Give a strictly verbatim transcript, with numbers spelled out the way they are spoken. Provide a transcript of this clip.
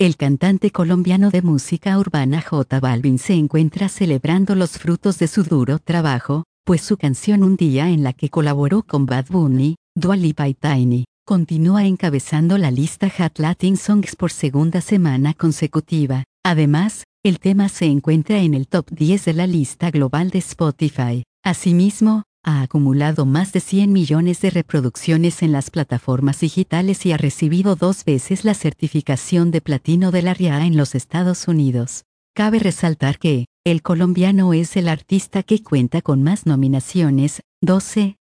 El cantante colombiano de música urbana J Balvin se encuentra celebrando los frutos de su duro trabajo, pues su canción Un Día, en la que colaboró con Bad Bunny, Dua Lipa y Tiny, continúa encabezando la lista Hot Latin Songs por segunda semana consecutiva. Además, el tema se encuentra en el top diez de la lista global de Spotify. Asimismo, ha acumulado más de cien millones de reproducciones en las plataformas digitales y ha recibido dos veces la certificación de platino de la R I A en los Estados Unidos. Cabe resaltar que, el colombiano es el artista que cuenta con más nominaciones, doce,